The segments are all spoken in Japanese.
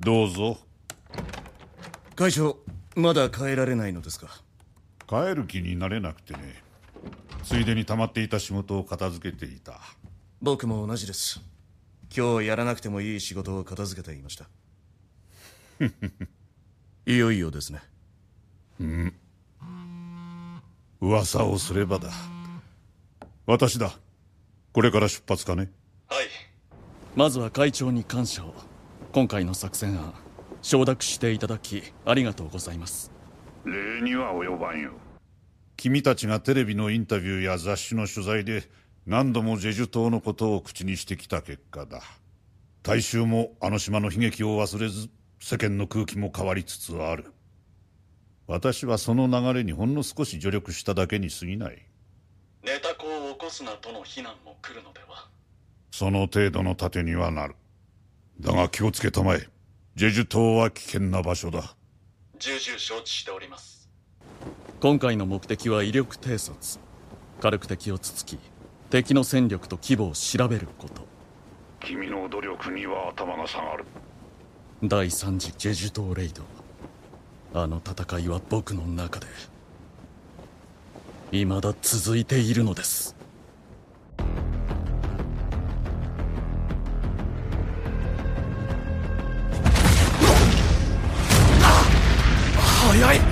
どうぞ。 会長、まだ帰られないのですか？ 帰る気になれなくてね。ついでに溜まっていた仕事を片付けていた。 僕も同じです。今日やらなくてもいい仕事を片付けていました。いよいよですね。 噂をすればだ。私だ。これから出発かね。 はい。まずは会長に感謝を。今回の作戦案承諾していただきありがとうございます。 礼には及ばんよ。君たちがテレビのインタビューや雑誌の取材で何度もジェジュ島のことを口にしてきた結果だ。大衆もあの島の悲劇を忘れず、世間の空気も変わりつつある。私はその流れにほんの少し助力しただけに過ぎない。 ネタ子を起こすなとの非難も来るのでは。 その程度の盾にはなる。だが気をつけたまえ。ジェジュ島は危険な場所だ。 重々承知しております。今回の目的は威力偵察。軽く敵をつつき敵の戦力と規模を調べること。 君の努力には頭が下がる。 第3次ジェジュ島レイド。あの戦いは僕の中で未だ続いているのです。 早い。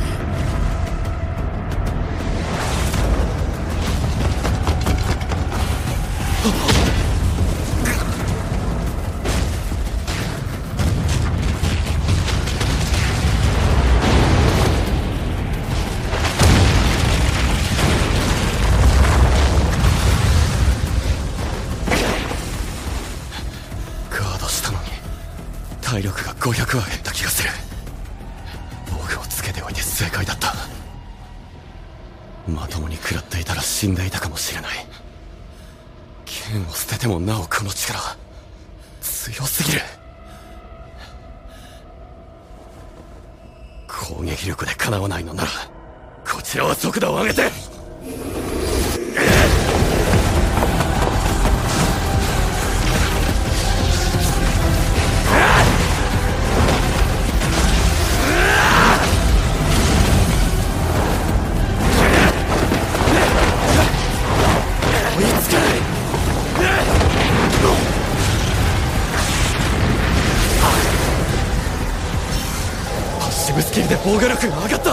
ガードしたのに体力が500は減った気がする。僕をつけておいて正解だった。まともに食らっていたら死んでいたかもしれない。剣を捨ててもなおこの力強すぎる。攻撃力でかなわないのならこちらは速度を上げて。パッシブスキルで防御力が上がった。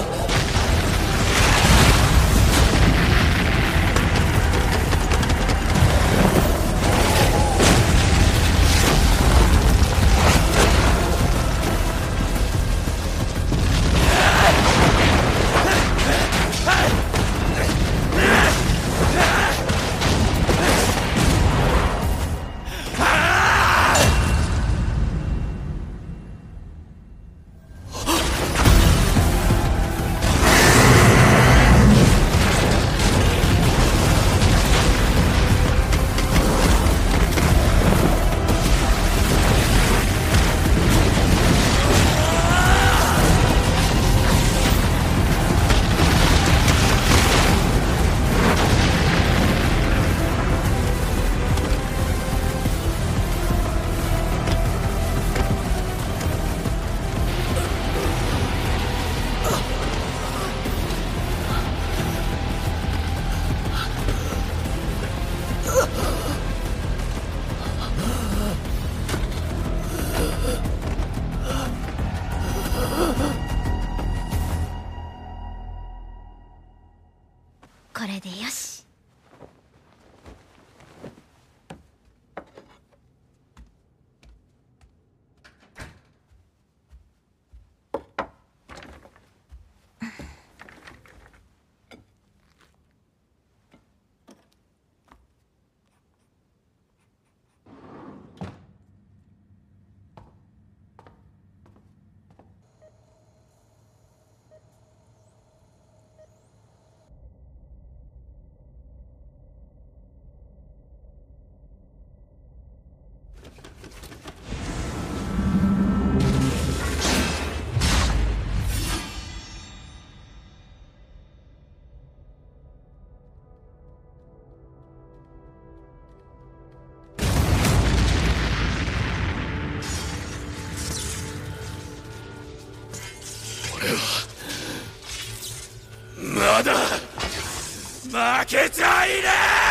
まだ負けちゃいね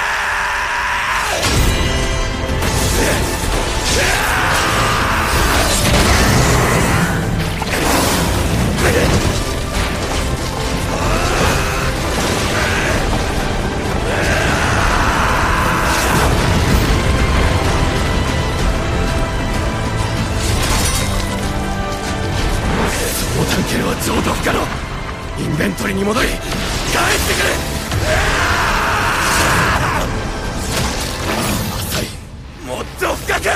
その探検は譲渡不可能。インベントリに戻り帰ってくる。浅い、もっと深く。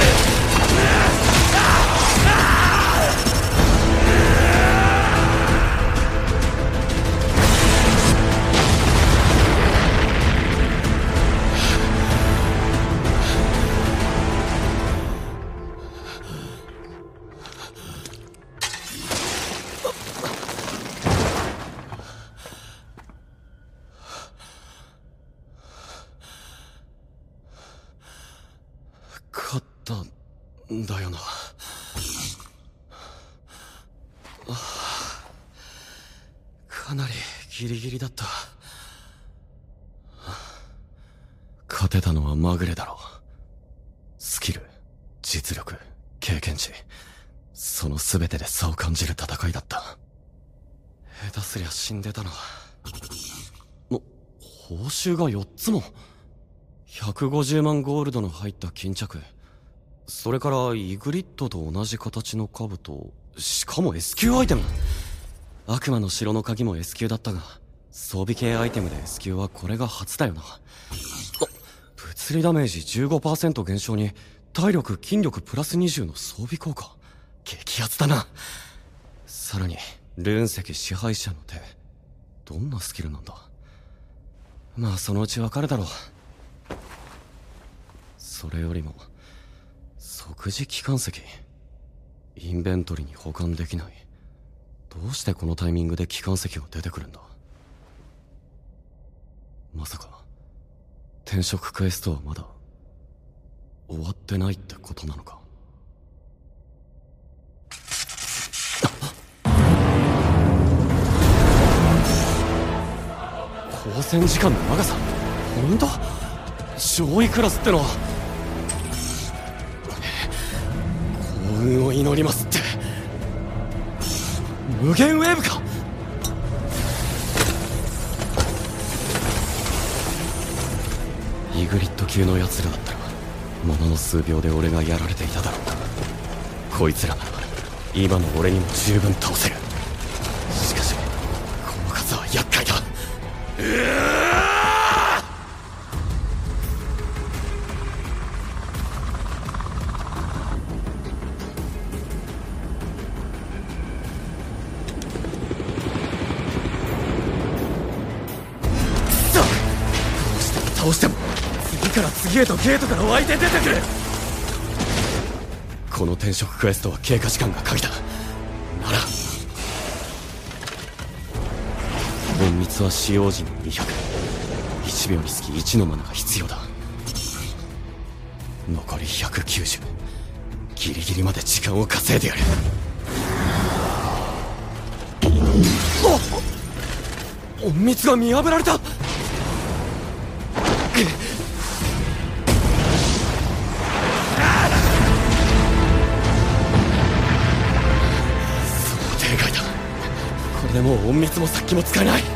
勝ったんだよな。かなりギリギリだった。勝てたのはまぐれだろう。スキル、実力、経験値、その全てで差を感じる戦いだった。下手すりゃ死んでたな。報酬が4つも。150万ゴールドの入った巾着、それからイグリッドと同じ形の兜、しかも S 級アイテム。悪魔の城の鍵も S 級だったが、装備系アイテムで S 級はこれが初だよな。物理ダメージ 15% 減少に体力筋力プラス20の装備効果、激アツだな。さらにルーン石支配者の手、どんなスキルなんだ。まあそのうちわかるだろう。それよりも即時帰還石、インベントリに保管できない。どうしてこのタイミングで帰還石が出てくるんだ。まさか転職クエストはまだ終わってないってことなのか。交戦時間の長さ、本当？上位クラスってのは幸運を祈りますって。無限ウェーブか。イグリッド級の奴らだったらものの数秒で俺がやられていただろうな。こいつらなら今の俺にも十分倒せる。しかしこの数は厄介だ。どうしても次から次へとゲートから湧いて出てくる。この転職クエストは経過時間が鍵だ。なら隠密は使用時に200、1秒につき1のマナが必要だ。残り190、ギリギリまで時間を稼いでやる。隠密が見破られた。想定外だ。これでもう隠密も殺気も使えない。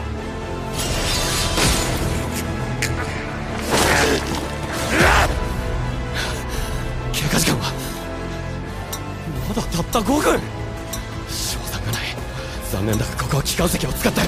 経過時間はまだたった5分。勝算がない。残念だがここは機関石を使って。